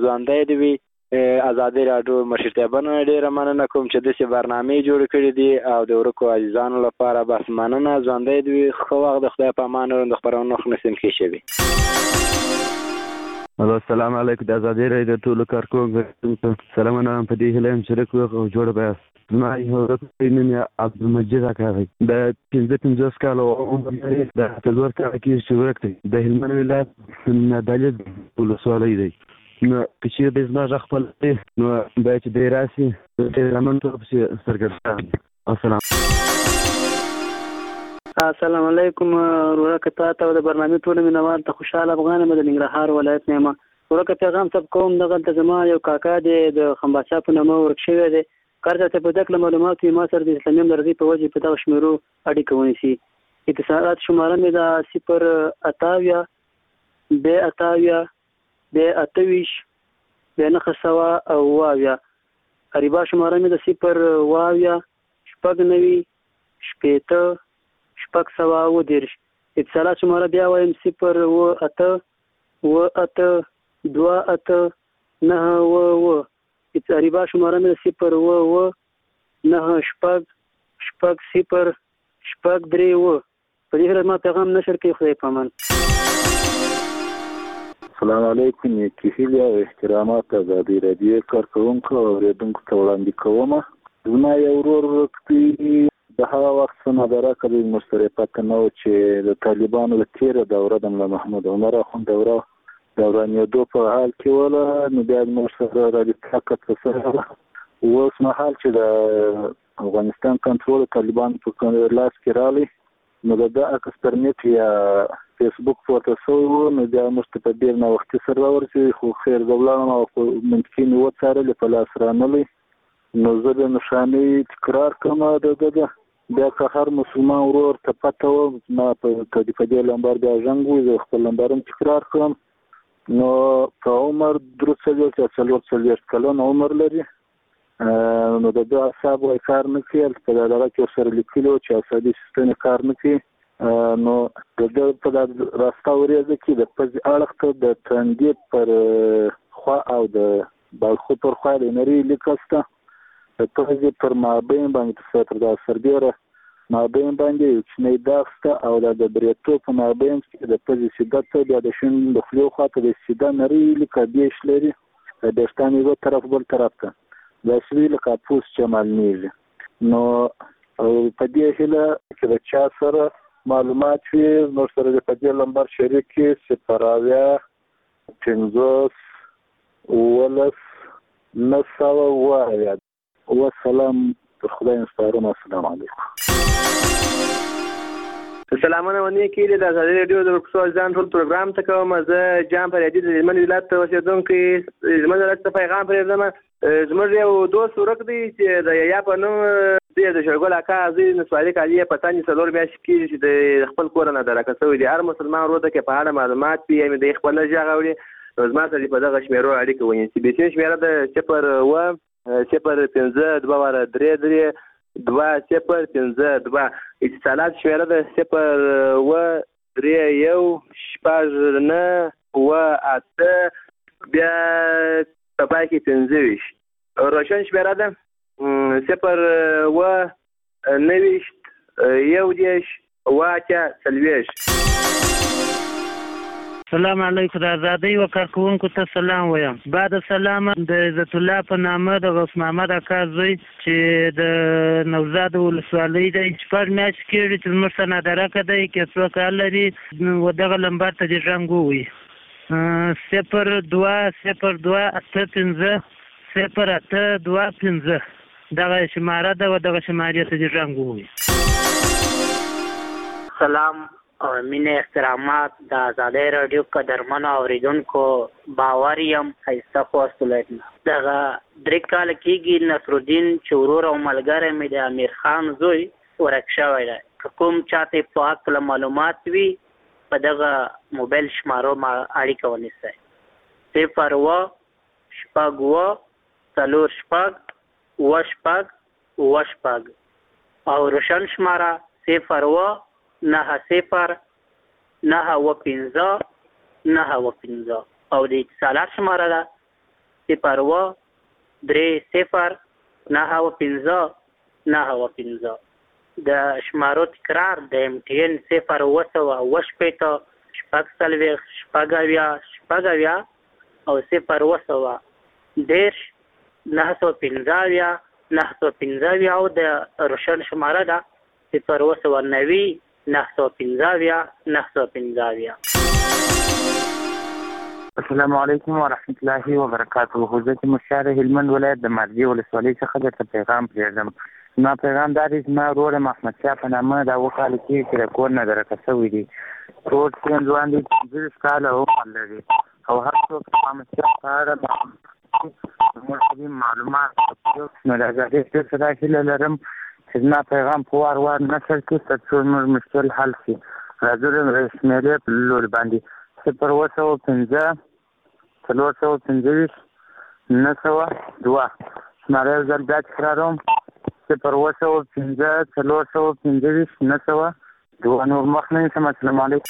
ژوندی دې وي. ازادي راډیو مشرتابانو ډېره مننه کوم چې داسې برنامې جوړې کړې دي او د ورکو عزیزانو لپاره بس مننه. ژوندی دې وي. ښه وخت. د خدای په امان د خپرونو نسیم کې شوي. السلام علیکم. د ازادي راډیو ټولو کارکوونکو سلامونه په دې هیله یم چې ښه جوړ به زما یو نوم یې عبدالمجید اکا دی. د 55 کالو عمر لري. د 4 کاله کېږي چې ورک دی. د هلمند ولایت نادعلي ولسوالۍ دی. نو که چېرې دی زما غږ خپل دی نو باید چې دی راشي د رامن ټول پسې څرګند. السلام علیکم. ورکه تا ته د برنامې ټول مینوال ته خوشحال افغان یم د ننګرهار ولایت نه یم. ورکه پیغام ثبت کوم. دغلته زما یو کاکا دی د خمباچا په نامه ورک شوی دی. کار ته په دغه معلومات ما سره د اسلامي همدردۍ په وجه په دغه شمیرو اړیکه ونیسي. اتصالات شماره مې د 028 28 28 900 اریبا شماره مې د 0 شپږ 90 شپږ 710. اتصالات شماره بیا وایم 0 8 2 8 9 اریبا شماره مې د 0 9 شپږ 0 شپږ 3 په دې هره ما پیغام نشر کوي. خدای په امان. السلام علیکم. کیفیل او احترامات ازادي راډیو کارکوونکو او اوریدونکو ته وړاندې کوم. زما یو ورور ورکتي د هغه وخت څخه درکه د مشترکات نه و چې د طالبانو د تیره دوره د ملا محمود عمر اخوند دوره دورانېدو په حال کې وله. نو بیا موږ سره رابطه سره اوس مهال چې د افغانستان کنټرول طالبان په لاس کې راغلی نو د عکس پر نیټ یا فیسبوک پورته شوی و. نو بیا موږ ته په ډېر ناوختي سره راورسېدو خو خیر زه ولاړم او منطقي مې وڅارلې په لاس رانغلی. نو زه د نښانۍ تکرار کوم د ده بیا که هر مسلمان ورور ته پته و ما په دې لمبر بیا ژنګ و زه خپل لمبر هم تکرار کړم. نو په عمر 43 کلن عمر لري. نو د ده اعصاب وایي کار نه کوي. په دغه کې ورسره لیکلي و چې عصبي سیستم یې کار نه کوي. نو د ده په راسته وریځه کې د پزې اړخ ته د تندي پر خوا او د بالخو پر خوا د نري لیکه شته. د پزې پر مابین باندې تر د سربیره مابین باندې یو کوچنی داغ شته او د بریتو په مابین کې د پزې سیده ته بیا د شین د خولې خواته د سیده نري لیکه بیش لري. د ویښتان یو طرف بل طرف ته دا شوي لکه پوست چې معلومیږي. نو په دې هیله چې د چا سره معلومات وي نو سره د په دې لمبر شریک کړي 0 15 والسلام. خدای نسپارم. السلام علیکم. سلامونه ونی کېږي د ازادي راډیو د ورکسو ځان ټول پروګرام ته کوم. زه جام پر دې د هلمند ولایت اوسېدونکی هلمند ولایت ته پیغام پرېږدم. زموږ یو دوست ورک دی چې د یا په نوم دی د شرګل اکا زوی نسواري کالي په تاني 4 میاشتې کېږي چې د خپل کور نه درکه شوی دی. هر مسلمان ورور ته کې په اړه معلومات وي یعنې د خپل ژغ اوري نو زما سره په دغه شمیرو اړیکه ونیسي. بیسین شمیره د 0 15 2 3 2 0 15 2. اتصالات شمیره د 0 3 1 شپږ 9 8 بیا په پای کې 15. روشن شمیره ده 0 9 11 40. سلام علیکم. د ازادۍ و کارکوونکو ته سلام وایم. بعد سلام د عزت الله په نامه د غوث محمد اکا زوی چې د نوزاد ولسوالۍ دی. 4 میاشتې کېږي چې زموږ څخه نادرکه دی که څوک حال لري و دغه لمبر ته دې ژنګ ووایي 0 2 0 2 8 15 0 8 2 15. دغه شماره ده و دغه شمارې ته دې ژنګ ووایي. سلام او مینه احترامات د ازادي راډیو قدرمنو اوریدونکو باور یم ښایسته خواست ولایتونه. دغه 3 کاله کېږي نصرالدین چې ورور او ملګری مې د امیر خان زوی ورک شوی دی. که کوم چاته په هکله معلومات وي په دغه موبایل شمارو ما اړیکه ونیسئ 0 شپږ 4 او روشن شماره 0 9 0 9 15 9 15 او د اتصالات شماره ده 030 د شمارو تکرار د MTN 020 شپږ او 010 او د روشن شماره ده 090 السلام علیکم ورحمت الله وبرکاته. حضرت مشار هلمند ولایت د مرګي ولسوالۍ څخه درته پیغام پرېږدم. ما پیغام دا دی چې ما ورور محمد شاه په نامه دا وکاله کېږي چې د کور نه درکه شوی دی. ټول ځوان دي 15 کاله عمر لري او هر څوک محمد شاه په اړه معلومات نو د ازادۍ سره هیله لرم چې زما پیغام په وار نشر کړي تر څو زموږ مشکل حل شي. راځو د شمېرې په لور باندې 015 425 902 شماره یو ځل بیا تکراروم 015 425 902 نور مخنه سم. السلام علیکم.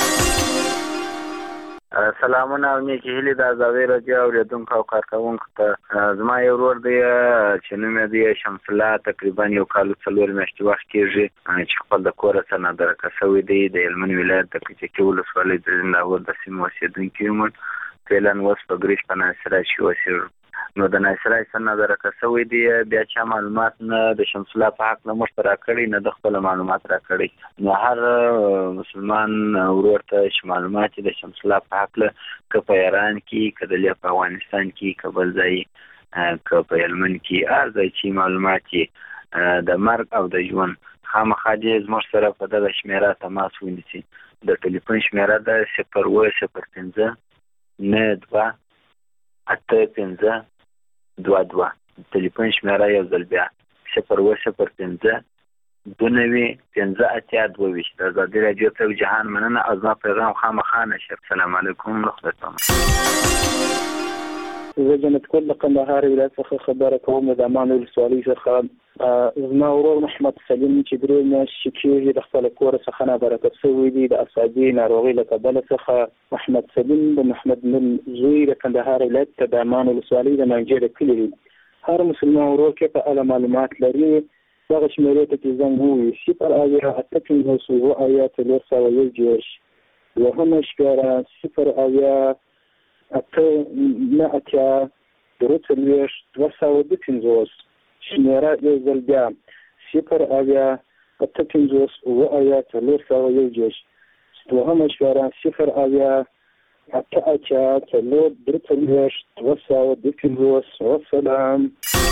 سلامونه او نیکی هیلې د ازادۍ راډیو اورېدونکو او کارکوونکو ته. زما یو ورور دی چې نوم یې دی شمس الله، تقریبا یو کال 4 میاشتې وخت کېږي چې خپل د کوره څخه نادرکه شوی دی. د هلمند ولایت د کچکي ولسوالۍ د زنداور د سیمې اوسېدونکی یم. فعلا اوس په ګریش په ناصرای کې اوسېږو. نو د ناصرای څخه نادرکه شوی دی. بیا چا معلومات نه د شمس الله په حق نه موږ ته راکړي نه د خپل معلومات راکړي. نو هر مسلمان ورور ته چې معلومات د شمس الله په حق له که په ایران کې که د افغانستان کې که بل ځای که په هلمند کې هر ځای چې معلومات د مرګ او د ژوند خامخا دې زموږ سره په دغه شمېره تماس ونیسي. د ټلیفون شمېره ده 02015 92 85 22. ټلیفون شمېره یو ځل بیا 02015 29 15 د ازادۍ راډیو ته جهان مننه او زما پیغام خامخا نشر. السلام علیکم ورحمت الله. زه جنت کول د کندهار ولایت څخه خبره کوم. د امان ولسوالۍ څخه زما ورور محمد سلیم چې درې میاشتې کېږي د خپل کور څخه نابرکه شوی دی د اعصابي ناروغۍ له کبله څخه. محمد سلیم د محمد نور زوی د کندهار ولایت د امان ولسوالۍ د منجې د کلي دی. هر مسلمان ورور کې په اړه معلومات لري دغه شمېرې ته کې زنګ ووهي 0 دوهمه شمېره 0 شمېره یو ځل بیا 0 دوهمه شمېره 0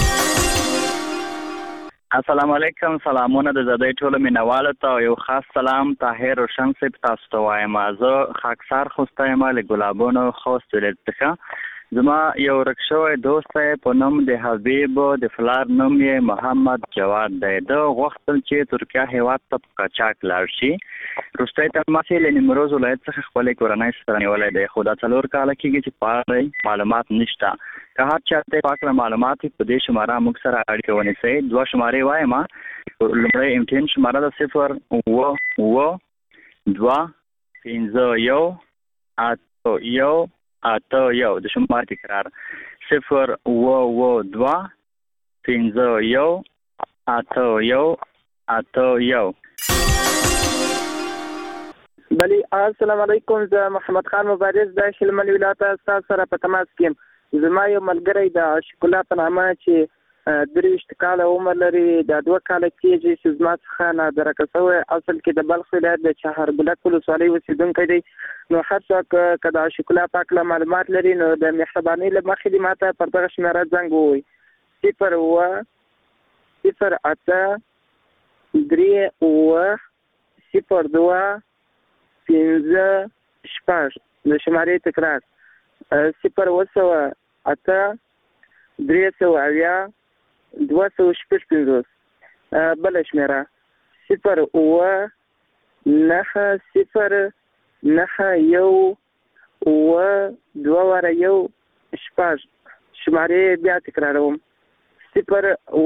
السلام علیکم. سلامونه د ازادۍ ټولو مینوالو ته او یو خاص سلام طاهر روشن صاحب تاسو ته وایم. زه خاکسار خوسته یم له ګلابونو خوست ولایت څخه. زما یو ورک شوی دوست په نوم د حبیب د فلار نوم یې محمد جواد دی. د غوښتل چې ترکیه هیواد ته په قاچاق لاړ شي. وروستی تماس یې له نیمروز ولایت څخه خپلې کورنۍ سره نیولی دی خو دا 4 کاله کېږي چې په اړه معلومات نشته. که هر چا ته په اړه معلومات په دې شماره موږ سره اړیکه ونیسئ. 2 شمارې وایم. لومړی MTN شماره ده 0225181 د شماره تکرار 0225181. بلی السلام علیکم. زه محمد خان مبارز د هلمند ولایت تاسو سره په تماس کې. زما یو ملګری د عاشق الله په نامه چې 23 کاله عمر لري د 2 کاله کېږي چې زما څخه نادرکه شوی. اصل کې د بلخ ولایت د چهاربلک ولسوالۍ اوسېدونکی دی. نو هر څوک که د عاشق الله پاک له معلومات لري نو د مهربانۍ له مخې دې ماته پر دغه شمېره زنګ ووهي 0 د شمارې تکرار 0 300 بل شمېره 0 شمارې بیا تکراروم 0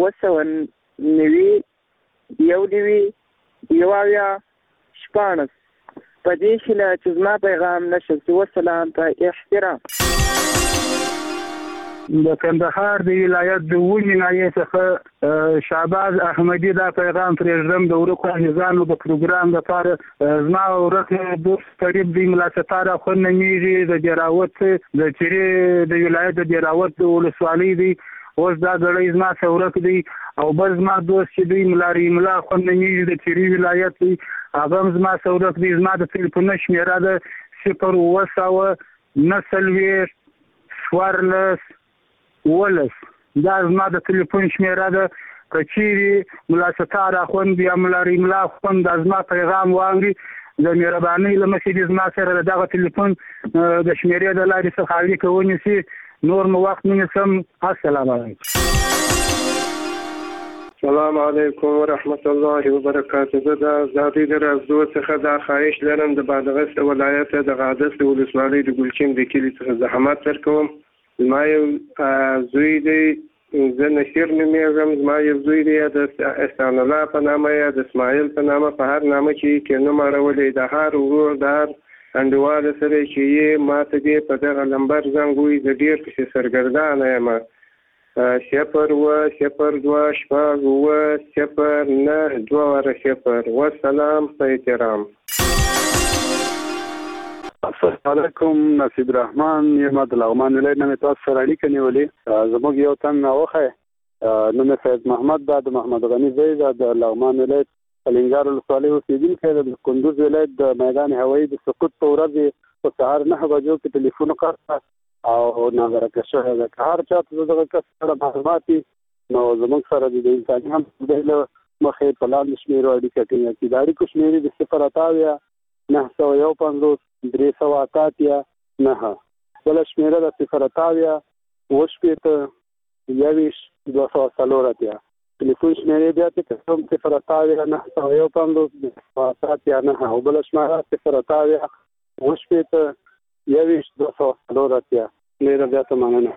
په دې هیله چې زما پیغام نشر شي. والسلام په احترام. د کندهار د ولایت د ونې ناحیې څخه شعباز احمدي دا پیغام پرېږدم د ورکو عزیزانو د پروګرام لپاره. زما ورک دوست قریب دی ملا ستار اخوند نومیږي د دیراوت د چیرې د ولایت د دیراوت د ولسوالۍ دی. اوس دا ګړی زما څورک دی او بل زما دوست چې دی ملا رحیم الله اخوند نومیږي د چیرې ولایت دی هغه هم زما څورک دی. زما د تلیفون شمیره ده 0 14 دا زما د تلیفون شمیره ده. که چیرې ملا ستار اخوند یا ملا رحیم الله اخوند د زما پیغام واوري د مهربانۍ له مخې دې زما سره د دغه تلیفون د شمیرې د لارې څخه اړیکه ونیسي. نور مو وخت نه نیسم. السلام علیکم. السلام علیکم ورحمت الله وبرکاته. زه د آزادۍ د رازدو څخه دا خواهش لرم د بادغیس ولایت د غادس ولسوالۍ د ګلچین د کلي څخه زحمت درکوم. زما یو زوی دی، زه نصیر نومیږم. زما یو زوی دی د احسان الله په نامه یا د اسماعیل په نامه په هر نامه چې کې نوم اړولی د هر ورور د هر انډیواله سره چې یې ما ته دې په دغه نمبر زنګ ووایي زه ډېر پسې سرګردانه یم. 0 والسلام په احترام. السلام علیکم. نصیب الرحمن یم د لغمان ولایت نه تاسو سره اړیکه نیولې. زموږ یو تن راوخه نوم فیض محمد دا د محمد غنی زوی د لغمان ولایت الینګار ولسوالۍ اوسېدونکی د کندوز ولایت د میدان هوایي د سقوط په ورځ په سهار 9 بجو کې ټلیفون وکړ او ناغرقه شوی ده. که هر چا ته دغه کس سره معلومات نو زموږ سره د انساني هم له مخې په لاندې شمېرو اړیکه ټینګه کړي. د اړیکو شمېرې د 0 919 بله شمېره د 0 21 204 ټلیفون شمېرې بیا چې کوم 0 919 او بله شمېره 0 21 204 ډېره زیاته مننه.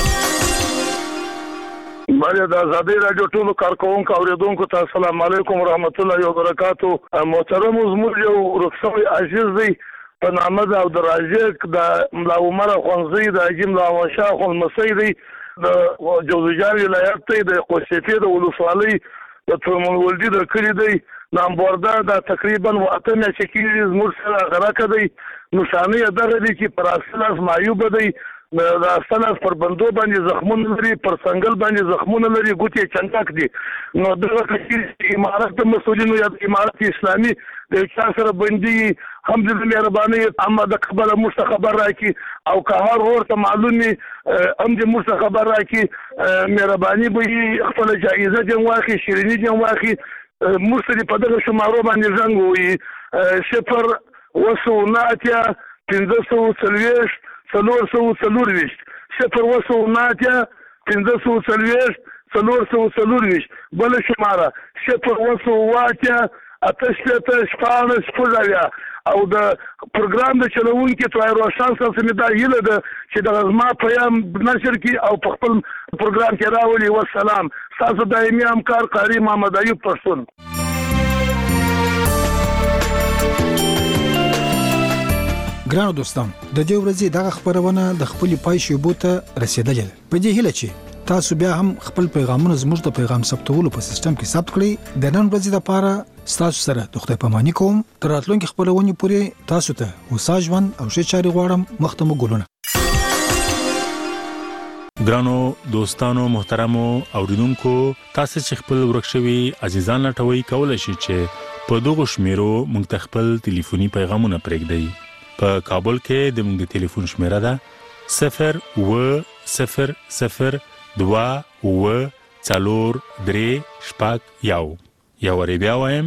بله د آزادۍ راډیو ټولو کارکوونکو اورېدونکو ته السلام علیکم ورحمت الله وبرکاتو. محترم زموږ یو رخصوی عزیز دی په نامه د عبدالرازق د ملا عمر اخوندزی د حاجي ملا شاه اخوندمسی دی د جوزجان ولایت دی د قوسیفې د ولسوالۍ د ترمنولدي د کلي دی. نامبورده دا تقریبا 8 میاشتې کېږي زموږ سره غرقه دی. نشانه یې دغه دی چې پر اصلاس معیوبه دی. د اصلاس پر بندو باندې زخمونه لري، پر څنګل باندې زخمونه لري، ګوتې چنډک دي. نو دغه کچې امارت د مسؤلینو یا د امارت اسلامي د چا سره بندي هم د مهرباني اما د قبل موږ خبر راکړي او که هر ورته معلومي هم د موږ خبر راکړي مهرباني به خپل جایزه جن واخی شیرینی جن واخی موږ په دغه شمارو باندې زنګ وي 0 وسوناتیا 540 440 0 وسوناتیا 540 440 بل شماره 0 وسواتیا اتشته شپانه شپږاویا او د پروګرام د چلوونکي توای روشن سره دا هیله ده چې د غزما پیام نشر کی او په خپل پروګرام کې راولي. والسلام. تاسو دایمي همکار قاری محمد ایوب پښتون. ګرانو دوستان د دې ورځې دغه خبرونه د خپل پای شوبو ته رسیدلې په دې هیله چې تاسو بیا هم خپل پیغامونه زموږ د پیغام ثبتولو په سیستم کې ثبت کړئ. د نن ورځې لپاره تاسو سره د خدای پاماني کوم. تر راتلونکي خبرونه پورې تاسو ته وسا ژوند او ښه چاري غواړم. مختمو ګلونه. ګرانو دوستانو محترمو اوریدونکو تاسو چې خپل ورکشوي عزیزان لټوي کولای شئ چې په دغه شمیرو موږ خپل ټلیفوني پیغامونه پرېږدئ. په کابل کې د موږ ټلیفون شمیره ده 0 یا وربیا وایم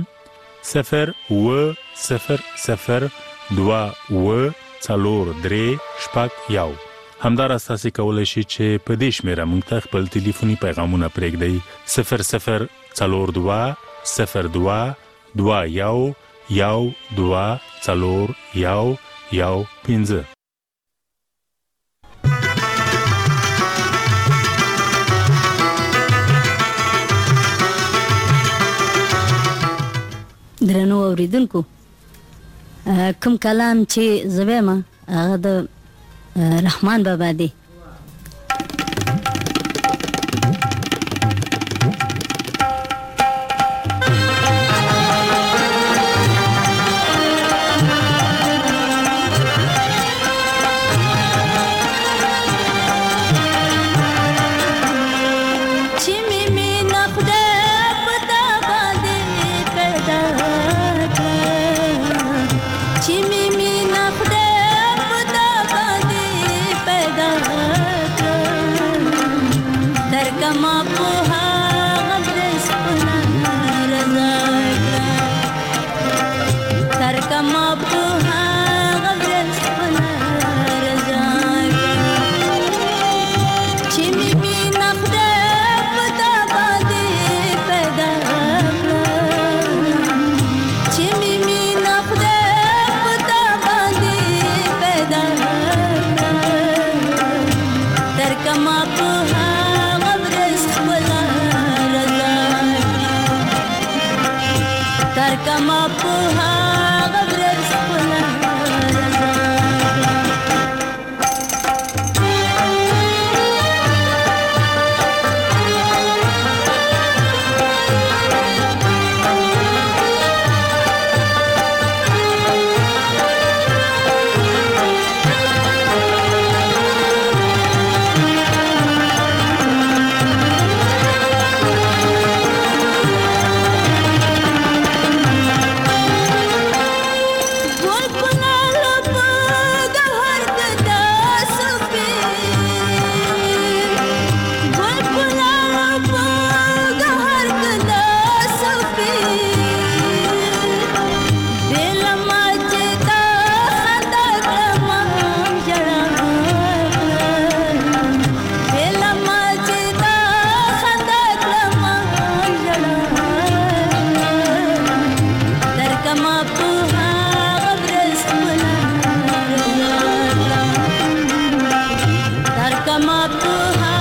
0 همدار اساسي کولای شي چې په دې شمیره موږ ته خپل ټلیفوني پیغامونه پرېږدئ 0 درنو اوریدونکو کوم کلام چې زویمه هغه د رحمان بابا دی. کما په هغه برس خپله رضا کړه تر کما په هغه برس خپله رضا کړه چې مې مینه خدای په تا باندې پیدا کړه چې مې مینه خدای په تا باندې پیدا کړه تر کما په هغه برس خپله رضا کړه تر کما په هغه برس خپله رضا ګل په لاله په ګهر کې داسې ګل په لاله په ګهر کې داسې بېله ما چې تا خندا کړمه ژړا بېله ما چې تا خندا کړمه ژړا در کما په هغه برس خپله رضا کړه در کما په